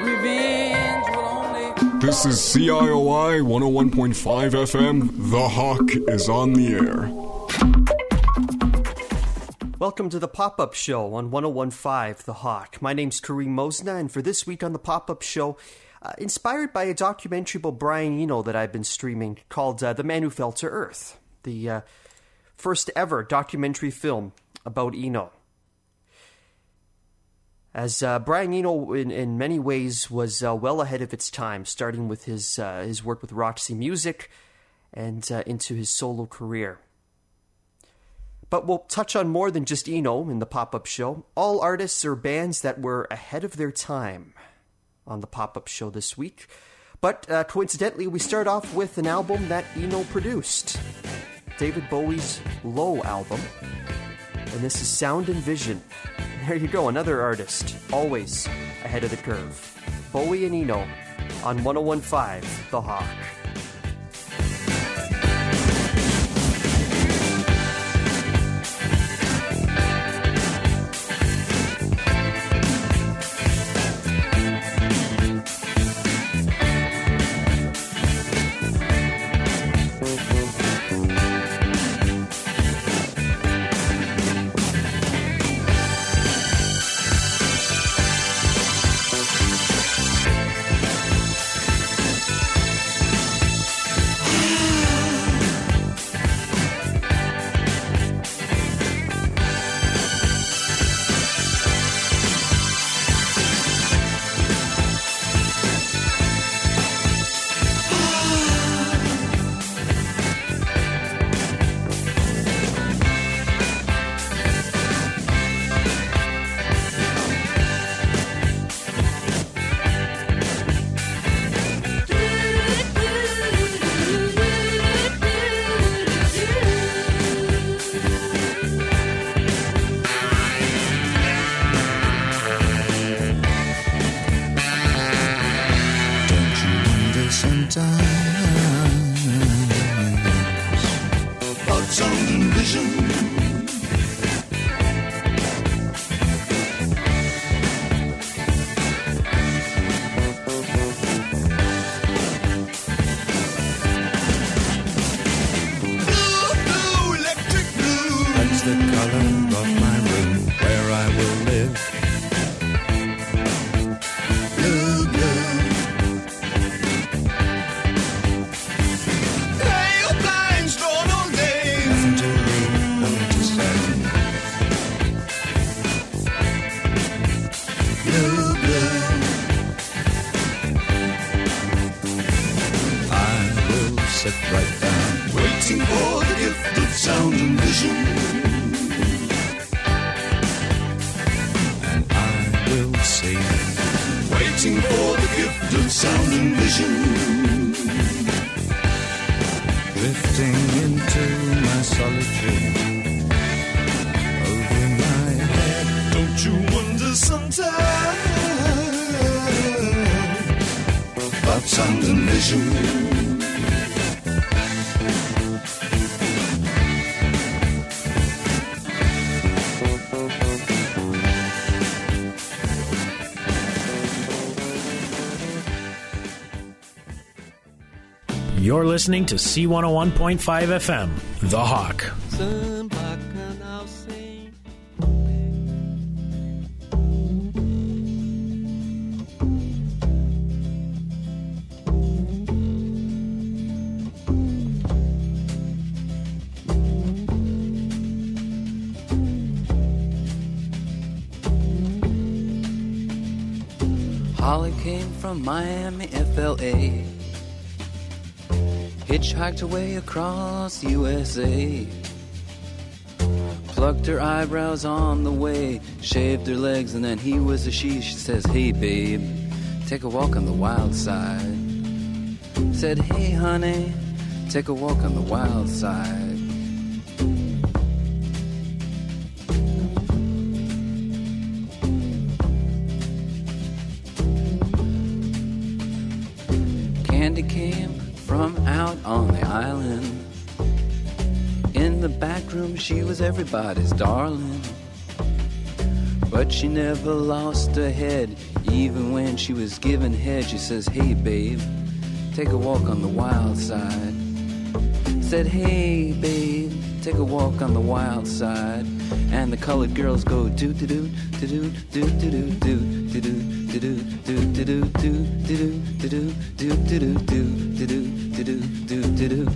Revenge will only... This is CIOI 101.5 FM. The Hawk is on the air. Welcome to the Pop-Up Show on 101.5 The Hawk. My name's Kareem Mosna, and for this week on the Pop-Up Show, inspired by a documentary about Brian Eno that I've been streaming called The Man Who Fell to Earth, the first ever documentary film about Eno. As Brian Eno, in many ways, was well ahead of its time, starting with his work with Roxy Music and into his solo career. But we'll touch on more than just Eno in the Pop-Up Show. All artists or bands that were ahead of their time on the Pop-Up Show this week. But coincidentally, we start off with an album that Eno produced. David Bowie's Low album. And this is Sound and Vision. There you go, another artist, always ahead of the curve. Bowie and Eno on 101.5 The Hawk. You're listening to C101.5 FM, The Hawk. Holly came from Miami, FLA. Hitchhiked away across USA. Plucked her eyebrows on the way. Shaved her legs and then he was a she. She says, hey babe, take a walk on the wild side. Said, hey honey, take a walk on the wild side. Candy came from out on the island. In the back room she was everybody's darling. But she never lost her head, Even when she was giving head, she says, hey babe, take a walk on the wild side. Said, hey babe, take a walk on the wild side. And the colored girls go do do do do do do do do do do do do do do do do do do do.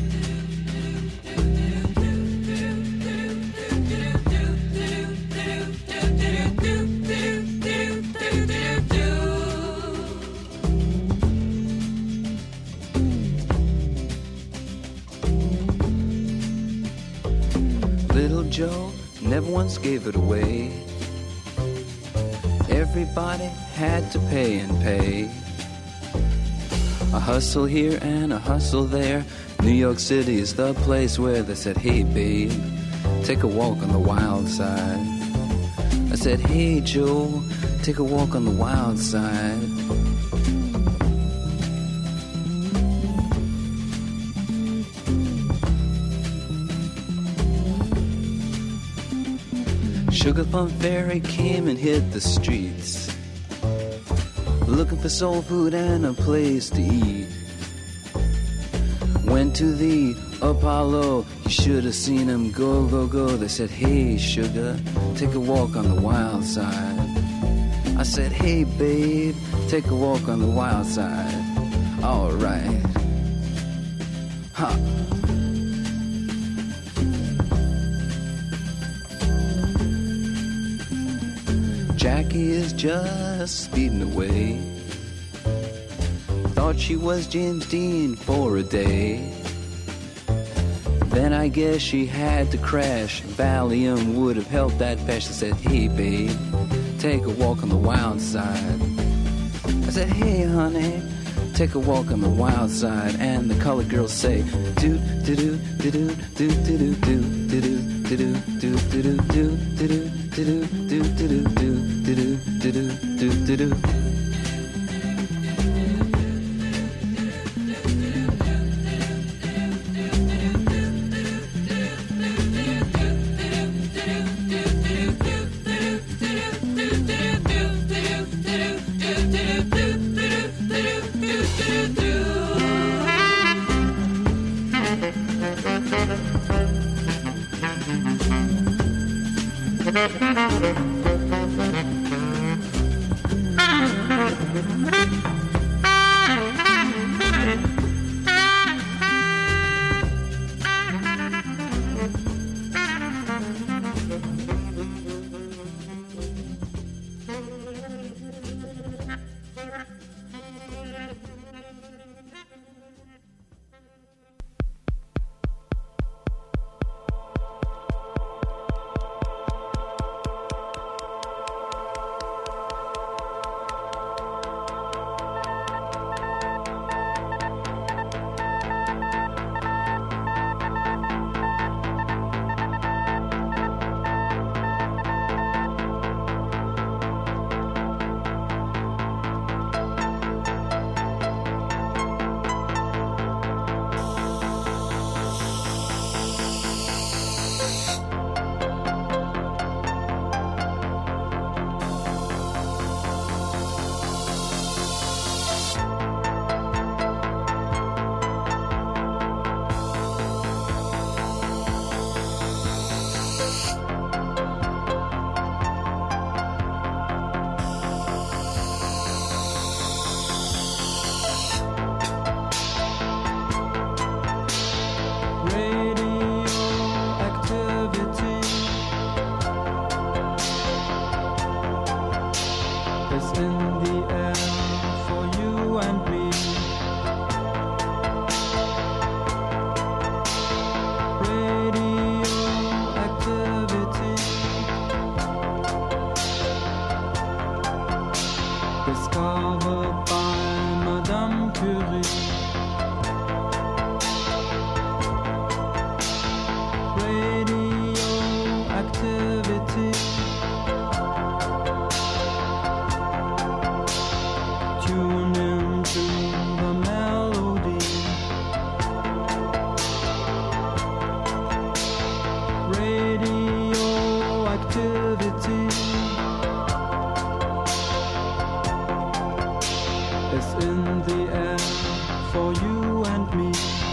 Little Joe never once gave it away. Everybody had to pay and pay. A hustle here and a hustle there. New York City is the place where they said, hey babe, take a walk on the wild side. I said, hey Joe, take a walk on the wild side. Sugar Plum Fairy came and hit the streets, looking for soul food and a place to eat. Went to the Apollo, you should have seen him go, go, go. They said, hey Sugar, take a walk on the wild side. I said, hey babe, take a walk on the wild side. Alright. Ha. Jackie is just speeding away. Thought she was James Dean for a day. Then I guess she had to crash. Valium would have helped that patch. I said, hey babe, take a walk on the wild side. I said, hey honey, take a walk on the wild side. And the colored girls say, do do do do do do do do do do do do do do do do. is in the air for you and me.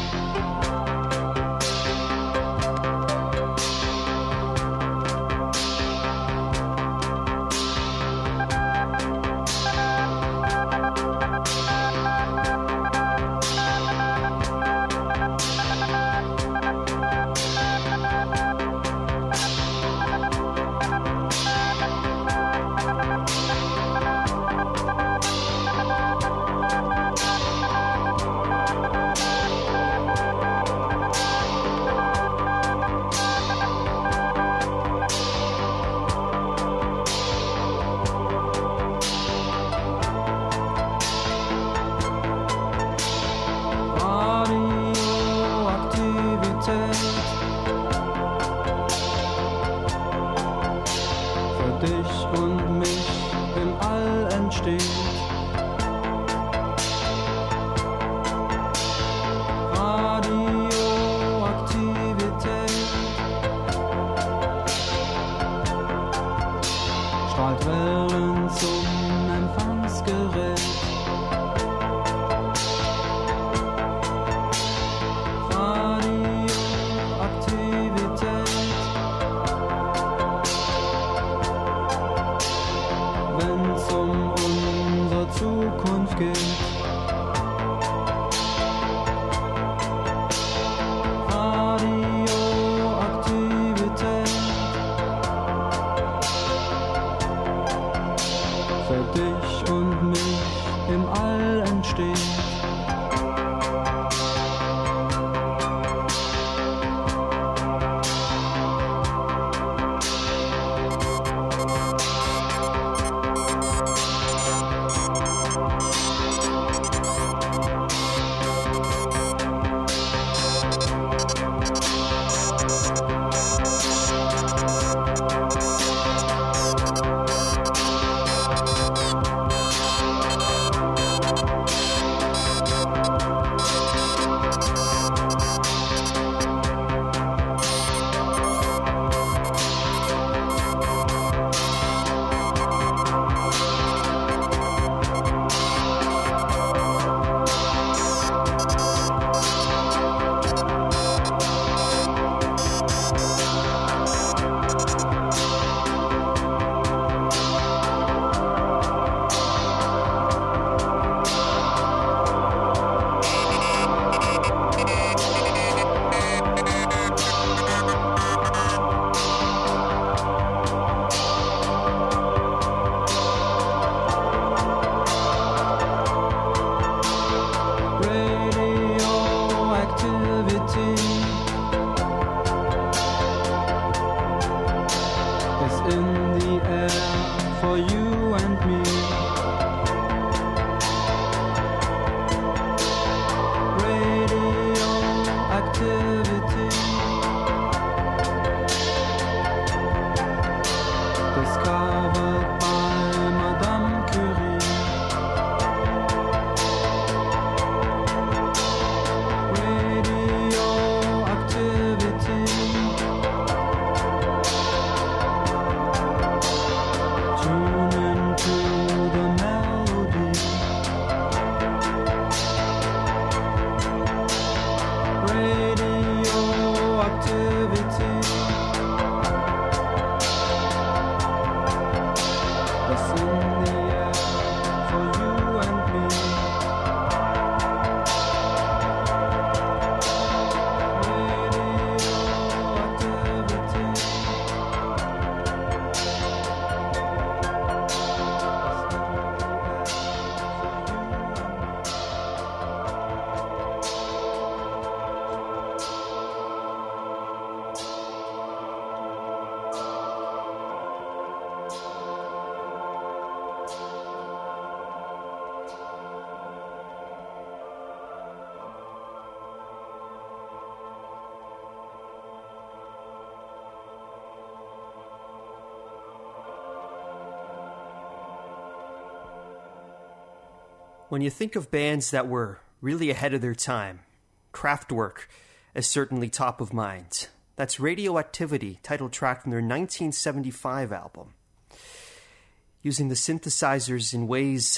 When you think of bands that were really ahead of their time, Kraftwerk is certainly top of mind. That's Radioactivity, title track from their 1975 album. Using the synthesizers in ways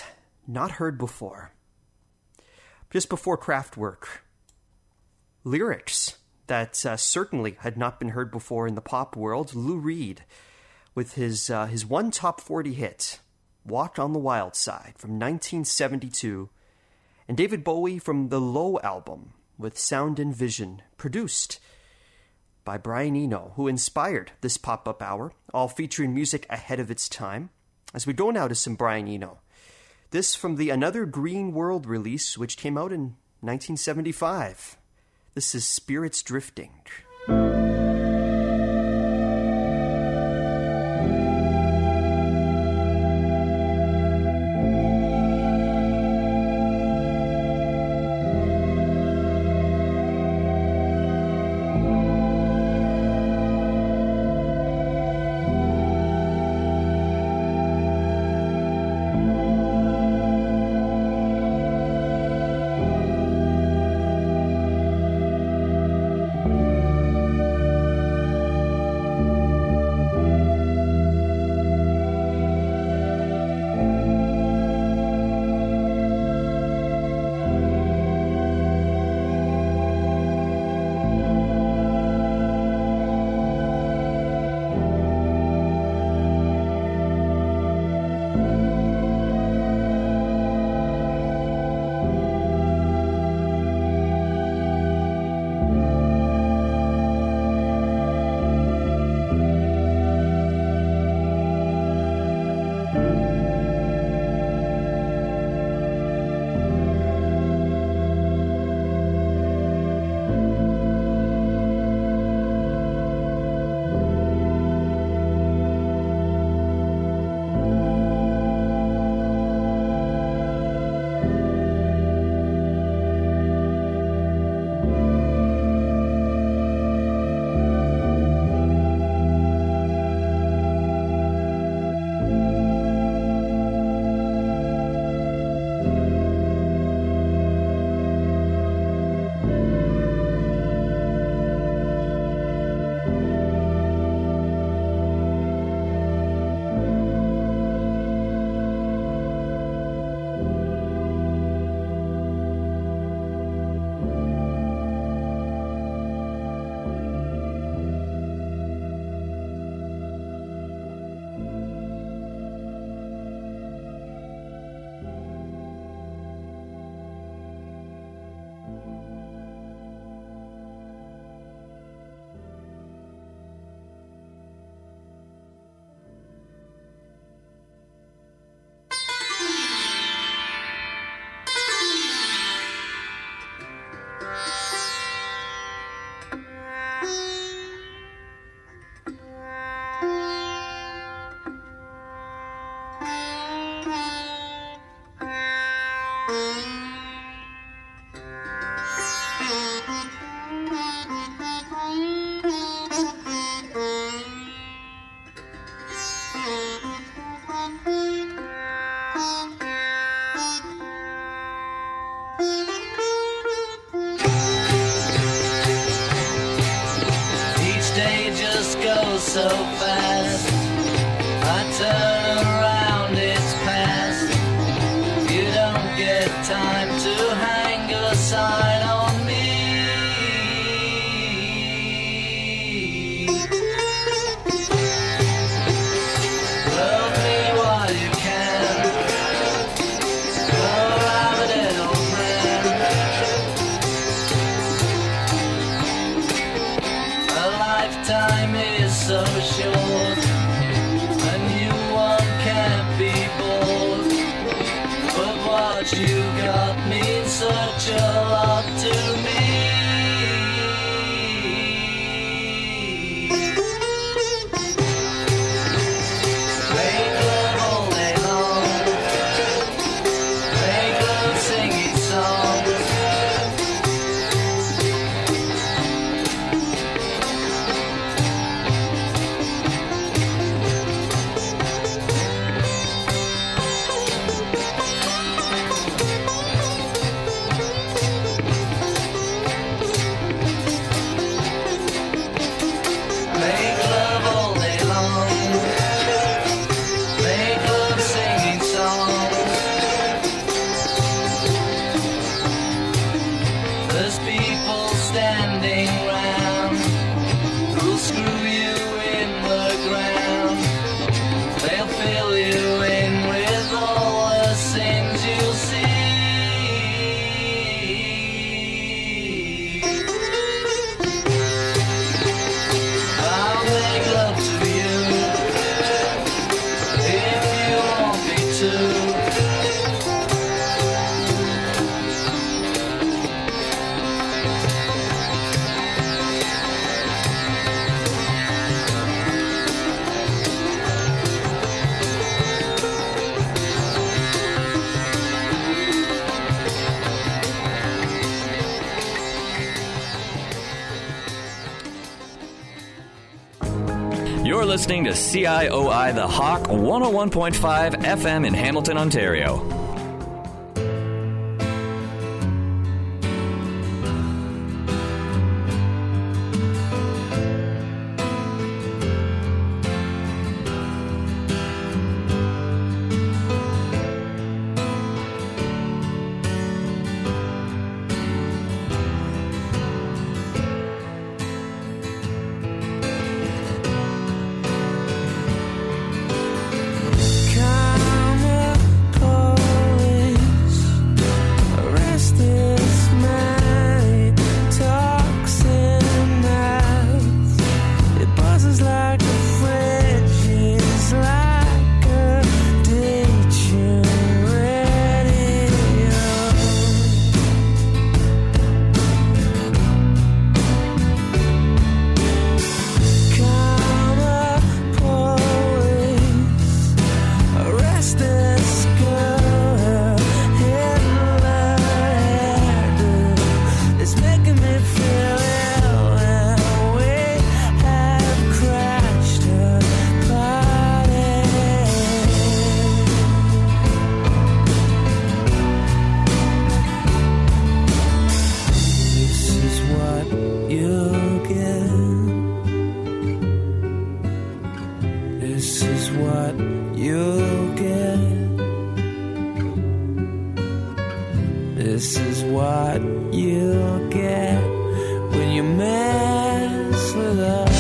not heard before. Just before Kraftwerk, lyrics that certainly had not been heard before in the pop world. Lou Reed with his one top 40 hit, Walk on the Wild Side, from 1972, and David Bowie from the Low album with Sound and Vision, produced by Brian Eno, who inspired this pop-up hour, all featuring music ahead of its time. As we go now to some Brian Eno. This from the Another Green World release, which came out in 1975. This is Spirits Drifting. So fast, I turn around, it's past. You don't get time to hang a sign on me. Love me while you can. Go have a little friend. A lifetime is so short, a new one can't be bought. But what you got means such a lot to me. Make love all day long, make love singing songs. You're listening to CIOI The Hawk 101.5 FM in Hamilton, Ontario. This is what you'll get when you mess with us.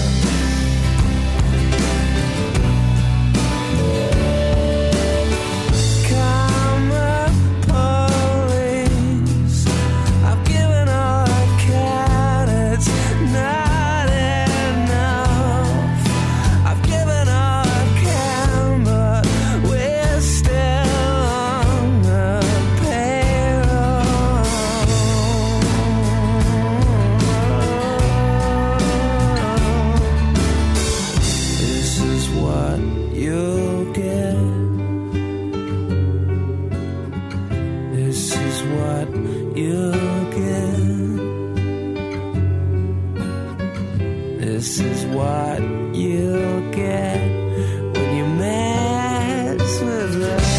This is what you'll get when you mess with us.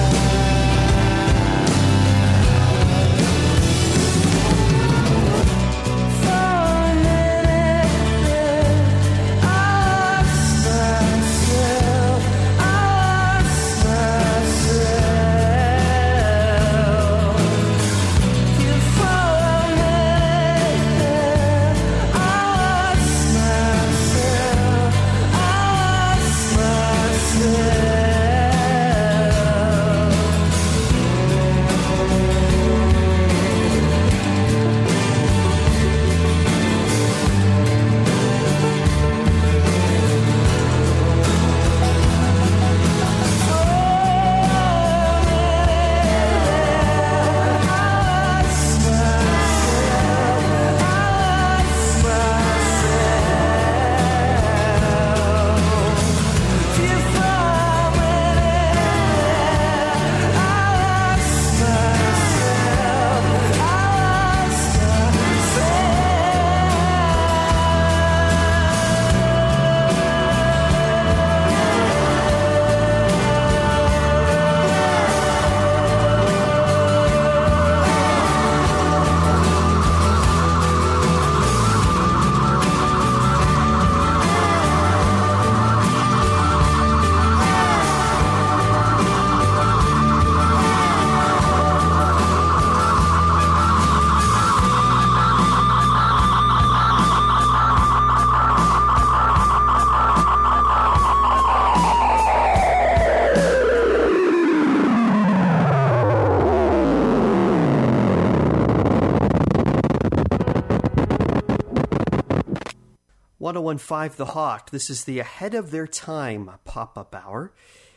The Hawk. This is the Ahead of Their Time pop-up hour.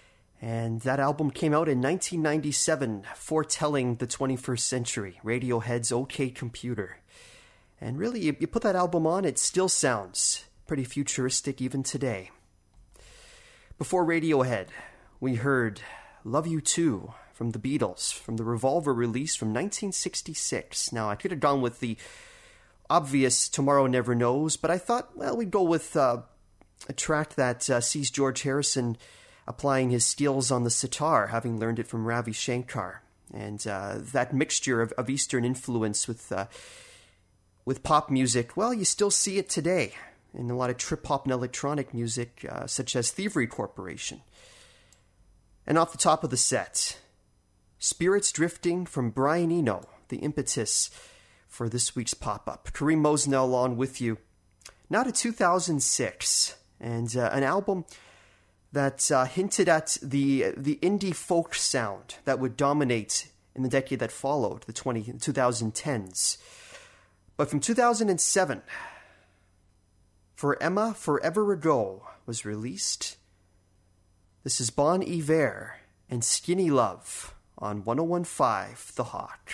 And that album came out in 1997, foretelling the 21st century, Radiohead's OK Computer. And really, you put that album on, it still sounds pretty futuristic even today. Before Radiohead, we heard Love You Too from the Beatles, from the Revolver release from 1966. Now, I could have gone with the obvious Tomorrow Never Knows, but I thought, well, we'd go with a track that sees George Harrison applying his skills on the sitar, having learned it from Ravi Shankar. And that mixture of Eastern influence with pop music, well, you still see it today in a lot of trip-hop and electronic music, such as Thievery Corporation. And off the top of the set, Spirits Drifting from Brian Eno, the impetus for this week's pop-up. Kareem Mosnell on with you. Now to 2006, and an album that hinted at the indie folk sound that would dominate in the decade that followed, the 2010s. But from 2007, For Emma Forever Ago was released. This is Bon Iver and Skinny Love on 101.5 The Hawk.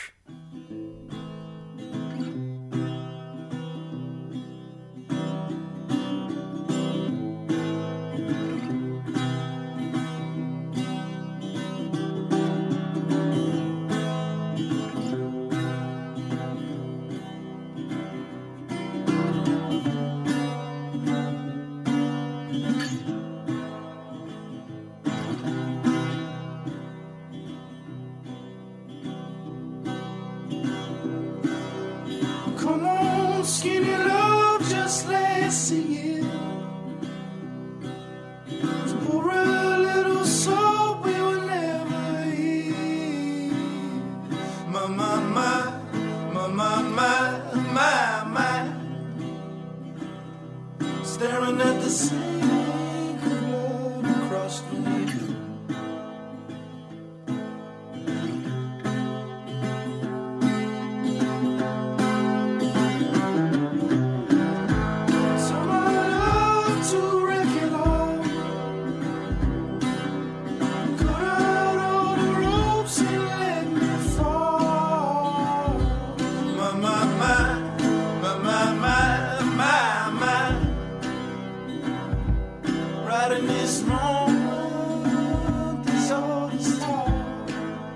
Staring at the sink of blood across the window. Some I love to wreck it all. Cut out all the ropes and let me fall. Right in this moment, this all is talk.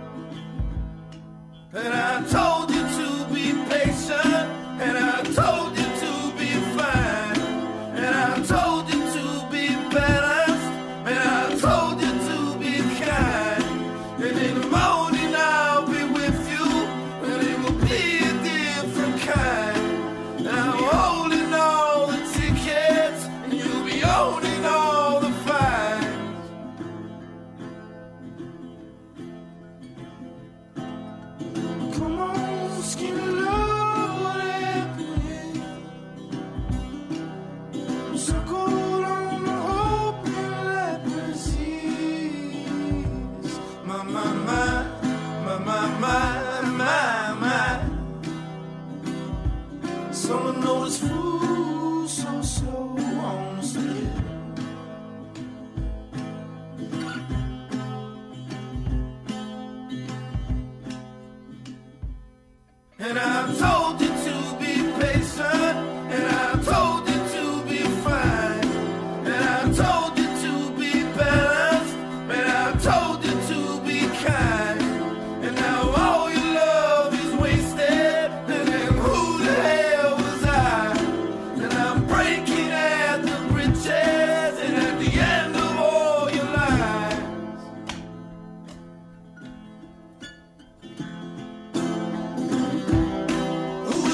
And I told you to be patient, and I told you to be fine, and I told you to be balanced, and I told you to be kind. And in the morning I'll be with you, and it will be a different kind. And I'm holding all the tickets, and you'll be owning all the fines. Come on, skinny love, what happened? Circle on the hope and let me see. My. Someone noticed food so slow on the stairs. And I told you to be patient, and I told you to be fine, and I told you to be balanced, and I told you to be kind. And now all your love is wasted, and then who the hell was I? And I'm breaking at the bridges, and at the end of all your lies. Who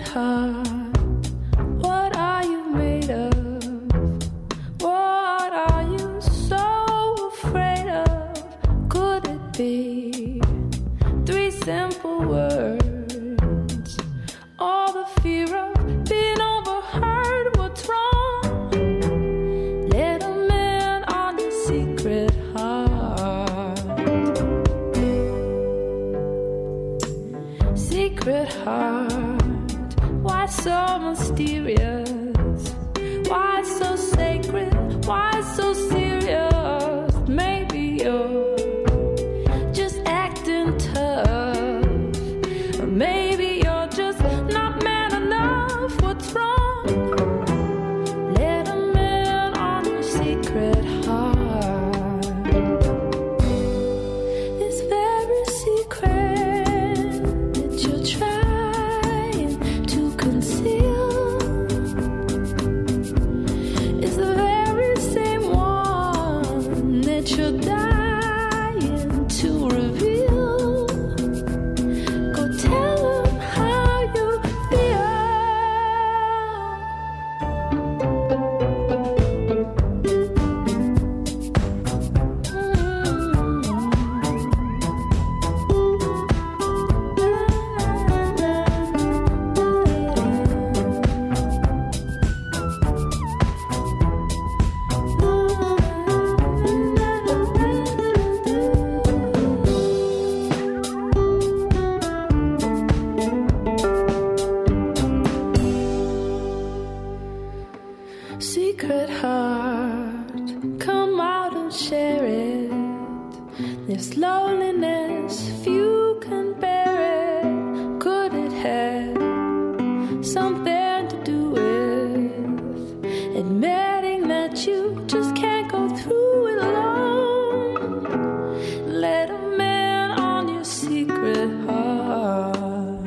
heart, what are you made of? What are you so afraid of? Could it be 3 simple words? All the fear of being overheard. What's wrong? Let a man on your secret heart. Secret heart, why so mysterious? Why so sacred? Why so serious? Maybe you're just acting tough. Or maybe you're just not man enough. What's wrong? Let a man on your secret heart. This very secret that you're trying to conceal is the very same one that you're dying to reveal. Go tell them how you feel. Secret heart, come out and share it. This loneliness, few can bear it. Could it have something to do with admitting that you just can't go through it alone? Let a man on your secret heart.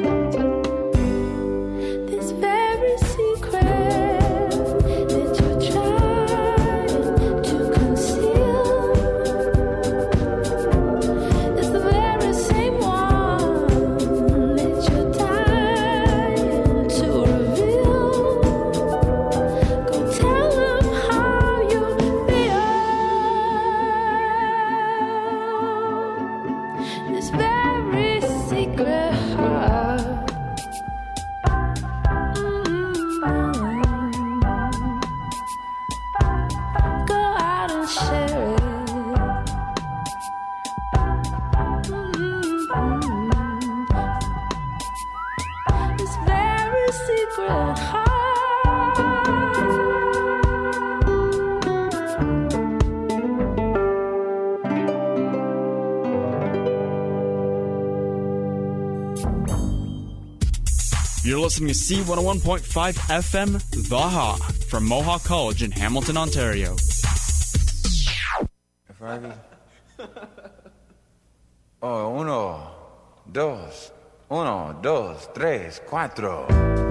This very secret that you're trying to conceal is the very same one that you're dying to reveal. Go tell them how you feel. This very secret heart. Go out and share it. This very secret heart. You're listening to C101.5 FM, The Hawk, from Mohawk College in Hamilton, Ontario. Oh, 1, 2, 1, 2, 3, 4.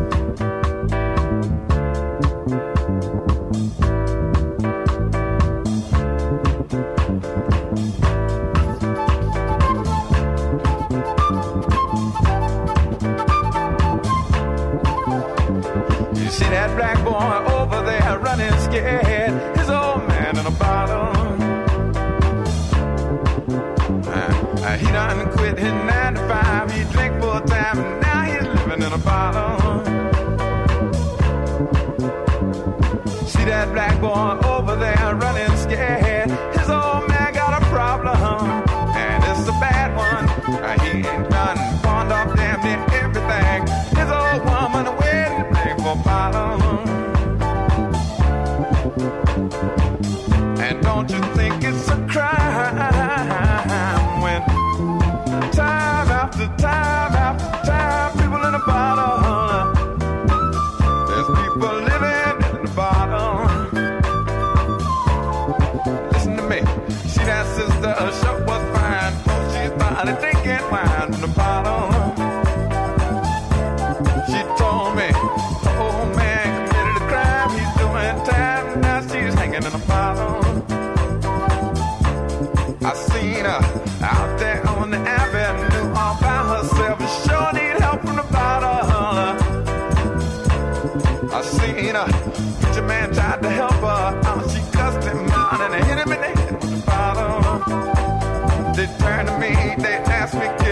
You see that black boy over there running scared? His old man in a bottle. He done quit his 9 to 5. He drank full time and now he's living in a bottle. See that black boy over there running scared? His old man got a problem, and it's a bad one. He ain't done pawned off damn near everything. His old woman waiting to bring for bottle. And don't you think it's a crime when time after time after time people in a bottle? There's people living in a bottle.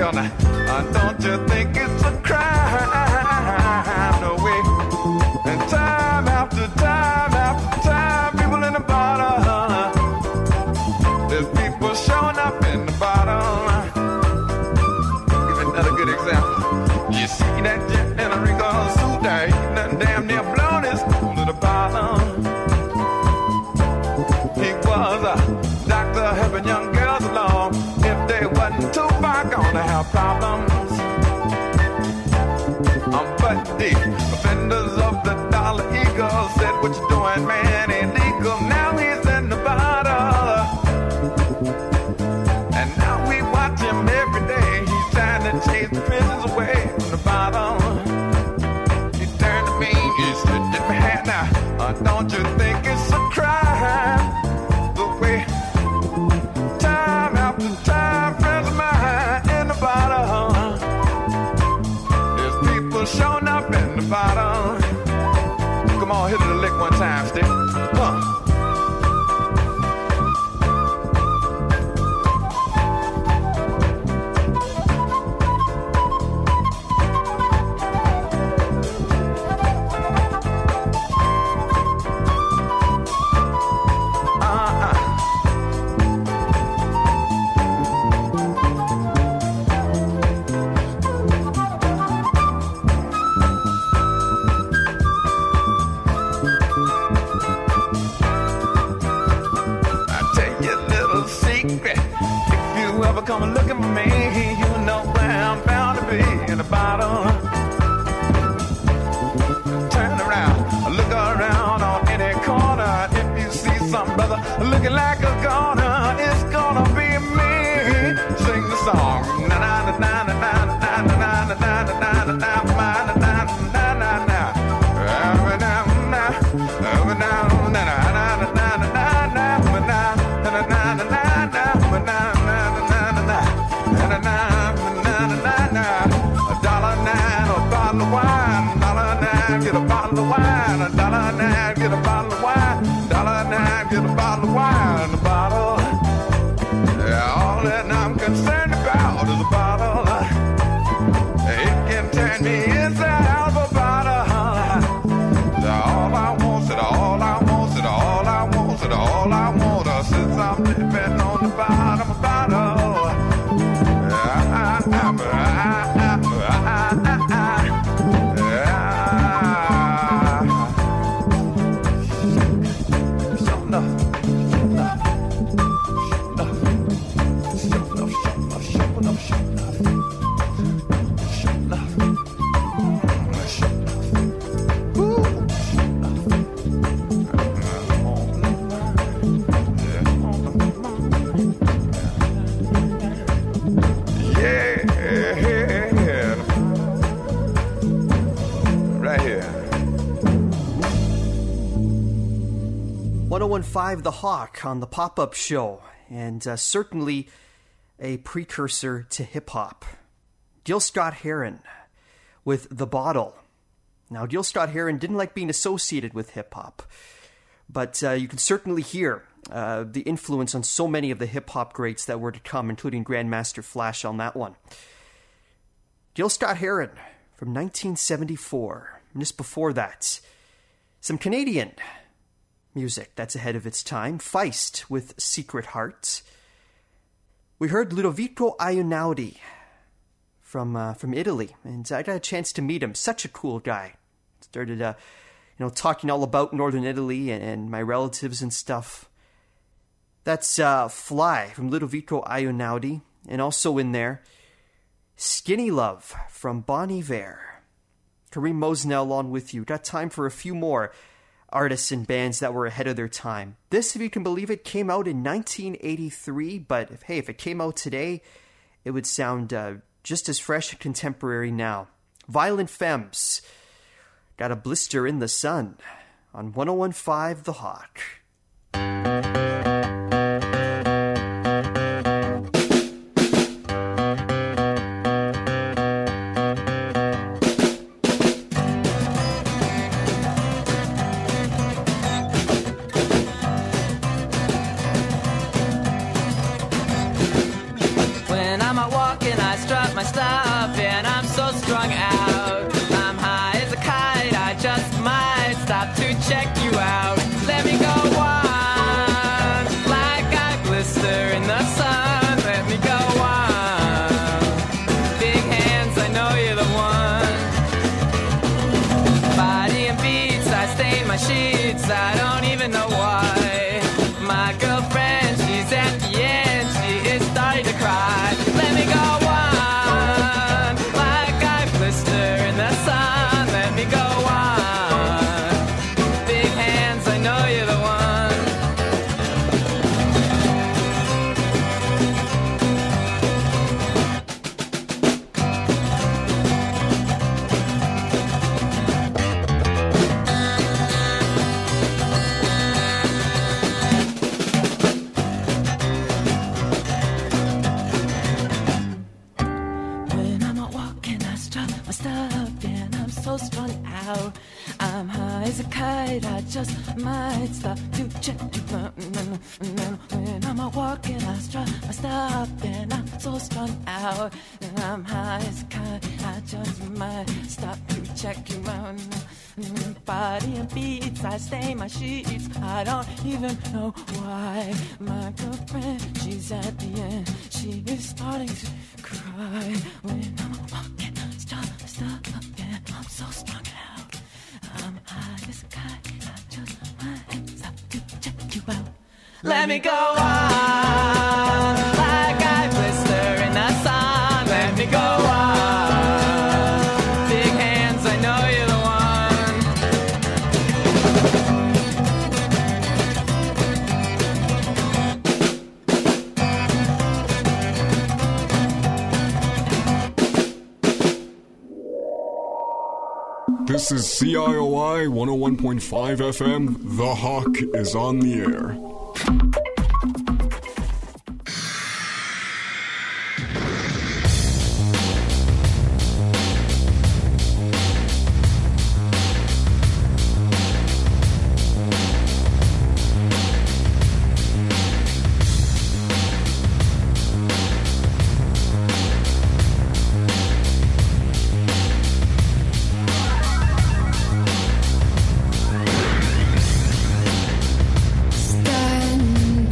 Wrinkle. Don't you think it's a crime? No way. And time after time after time, people in the bottom. There's people showing up in the bottom. Give me another good example. You see that jet in a wrinkle suit there, he done damn near blown his cool to the bottom. He was a doctor helping young girls along. If they wasn't too far, gonna have problems. But the offenders of the Dollar Eagle said, what you doing, man, illegal. Now he's in the bottle. And now we watch him every day. He's trying to chase the prisoners away from the bottle. He turned to me, he said, "Dip my hand now. Don't you think it's a crime? The way time after time, friends of mine in the bottle. There's people showing up in the bottle. Come on, hit it a lick one time, stick. Huh. Come and look at me, you know where I'm bound to be, in the bottom. Turn around, look around on any corner. If you see some brother looking like a goner, it's gonna be me. Sing the song. Na na na na na na na na na na na na na na get a bottle of wine, $1.09, get a bottle of wine, $1.09, get a bottle of wine, a bottle. Yeah, all that I'm concerned about is a bottle. It can turn me inside out of a bottle. All I want, all I want, all I want, all I want, since I'm living on the bottom of a bottle. The Hawk on the Pop-Up Show, and certainly a precursor to hip-hop. Gil Scott-Heron with The Bottle. Now, Gil Scott-Heron didn't like being associated with hip-hop, but you can certainly hear the influence on so many of the hip-hop greats that were to come, including Grandmaster Flash on that one. Gil Scott-Heron from 1974. And just before that, some Canadian music that's ahead of its time. Feist with Secret Heart. We heard Ludovico Einaudi from Italy, and I got a chance to meet him. Such a cool guy. Started talking all about Northern Italy and my relatives and stuff. That's Fly from Ludovico Einaudi, and also in there, Skinny Love from Bon Iver. Kareem Mosnell along with you. Got time for a few more artists and bands that were ahead of their time. This, if you can believe it, came out in 1983, but if it came out today, it would sound just as fresh and contemporary now. Violent Femmes, got a blister in the sun on 101.5 The Hawk. When I'm out walking, I strut my stuff and I'm so strung out. I'm high as a kite, I just might stop to check you out. Let me go on, like I blister in the sun. Let me go on, big hands, I know you're the one. Body and beats, I stain my sheets, I don't even know why. My girlfriend, she's at the end, she is starting to cry. Let me go on, like I blister in the sun. Let me go on, big hands, I know you're the one. When I'm out walking, I strut my stuff and I'm so strung out. I'm high as a kite, I just might stop to check you out. When I'm out walking, I strut my stuff and I'm so strung out. And I'm high as a kite, I just might stop to check you out. Body and beats, I stain my sheets, I don't even know why. My girlfriend, she's at the end, she is starting to cry. When I'm walking, stop and I'm so strung out. I'm high as a kite, I just might stop to check you out. Let me go on, like I blister in the sun. Let me go on, big hands, I know you're the one. This is CIOI 101.5 FM. The Hawk is on the air. Stand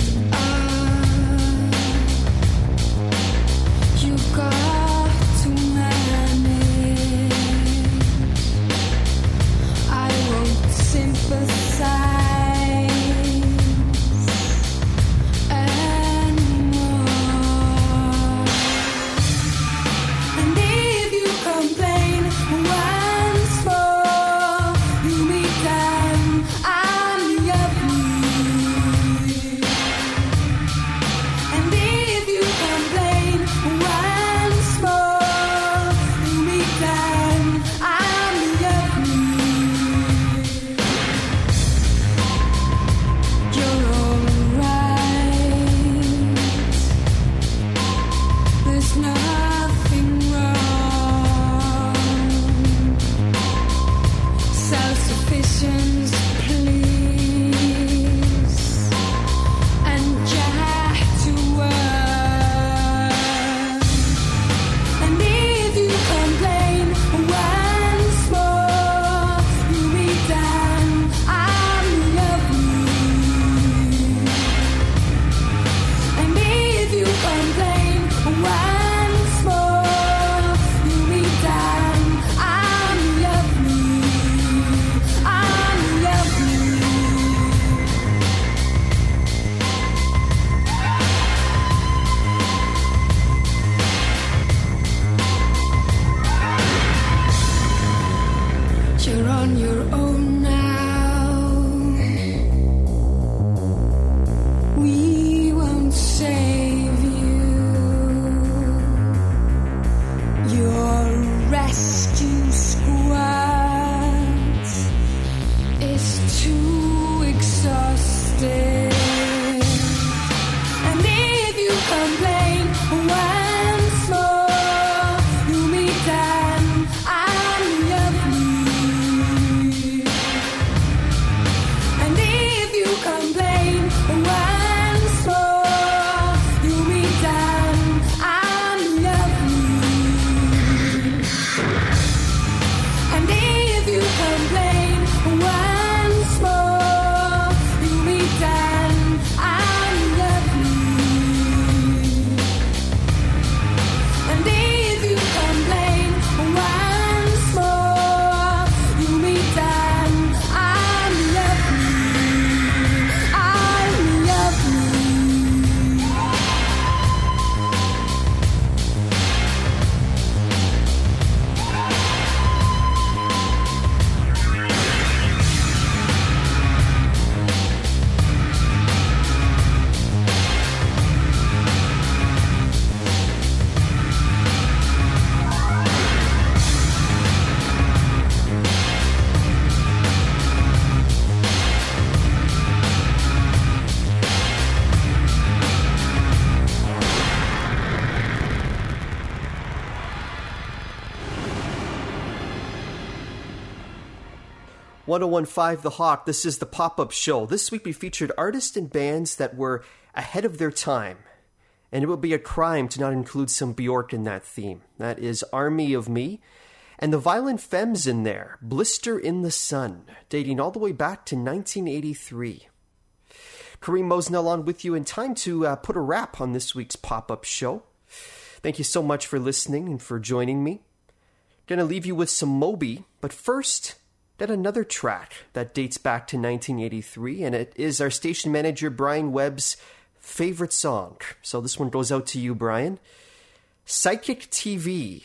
1015 The Hawk, this is the pop-up show. This week we featured artists and bands that were ahead of their time. And it would be a crime to not include some Bjork in that theme. That is Army of Me. And the Violent Femmes in there, Blister in the Sun, dating all the way back to 1983. Kareem Mosnell on with you in time to put a wrap on this week's pop-up show. Thank you so much for listening and for joining me. Gonna leave you with some Moby, but first, yet another track that dates back to 1983, and it is our station manager Brian Webb's favorite song. So this one goes out to you, Brian. Psychic TV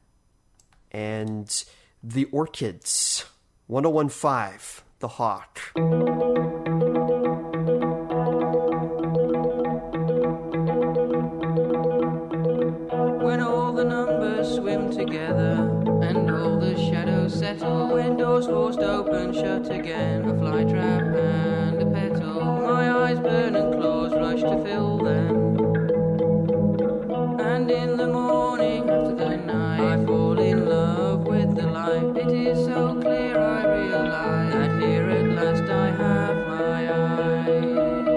and The Orchids. 1015 The Hawk. When all the numbers swim together and all the shadows settle, when doors forced open, shut again, a fly trap and a petal, my eyes burn and claws rush to fill them. And in the morning after the night, I fall in love with the light. It is so clear I realize that here at last I have my eyes.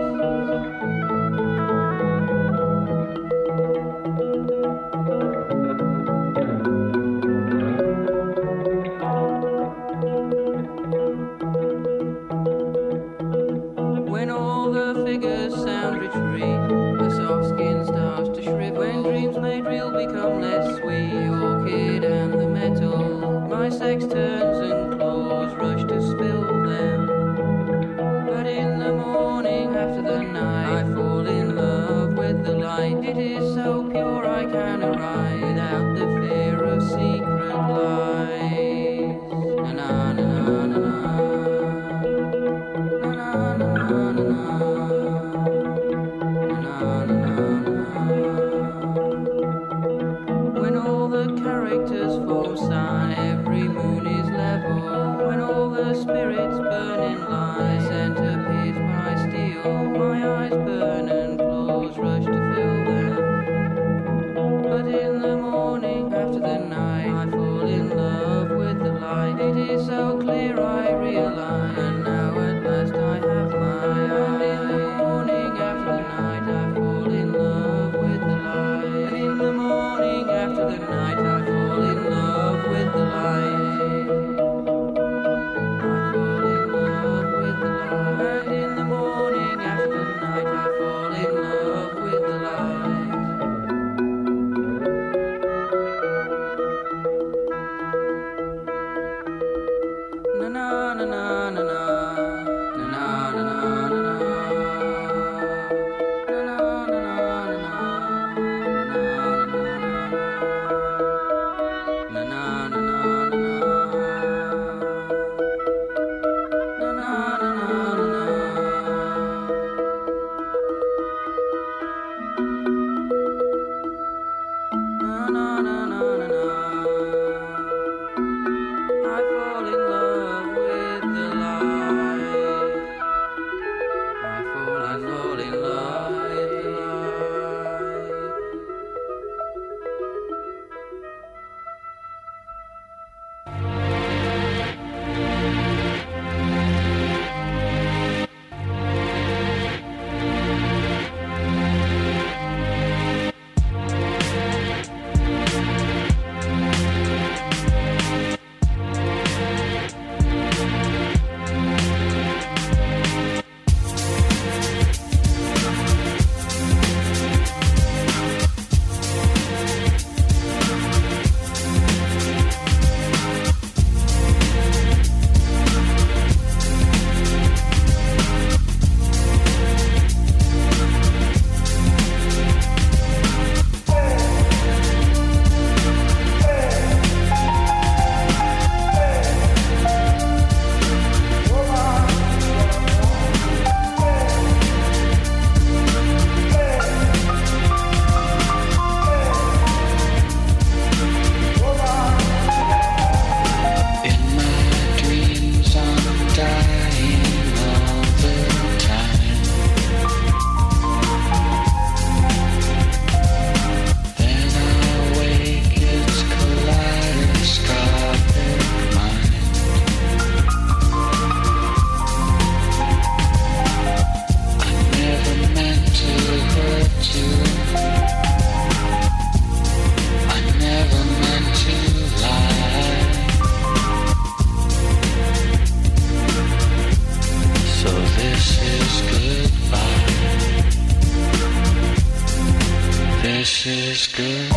When all the figures sound retreat, the soft skin starts to shrivel. When dreams made real become less sweet, the orchid and the metal, my sex turns and claws rush to spill them. But in the morning after the night, I fall in love with the light. It is so pure I can arise without the fear of secret lies. Na na na na na na. When all the characters form sign, every moon is level. When all the spirits burn in line, the center pierced by steel, my eyes burn and claws rush to fill them. But in the morning after the night, I fall in love this is good.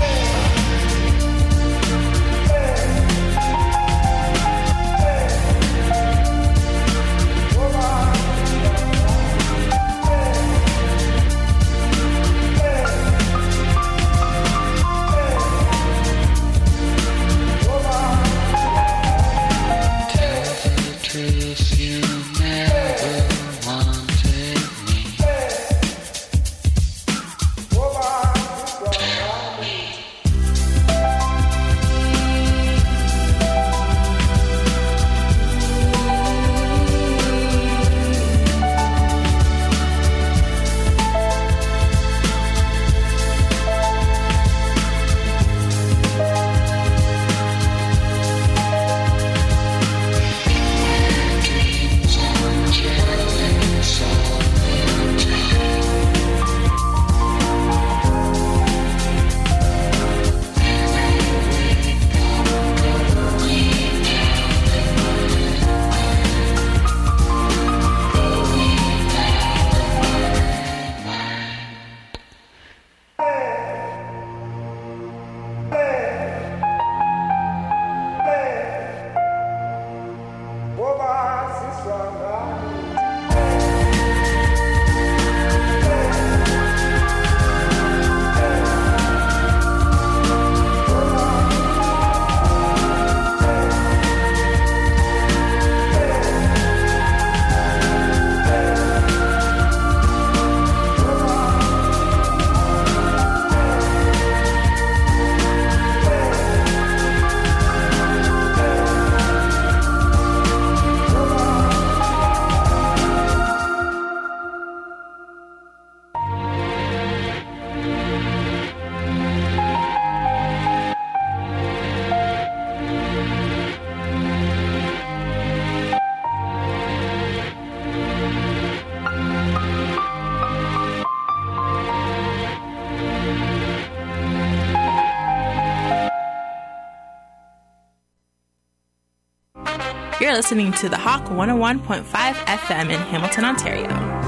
You're listening to the Hawk 101.5 FM in Hamilton, Ontario.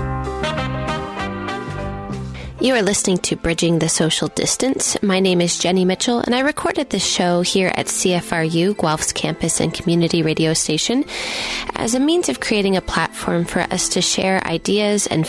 You are listening to Bridging the Social Distance. My name is Jenny Mitchell, and I recorded this show here at CFRU, Guelph's campus and community radio station, as a means of creating a platform for us to share ideas and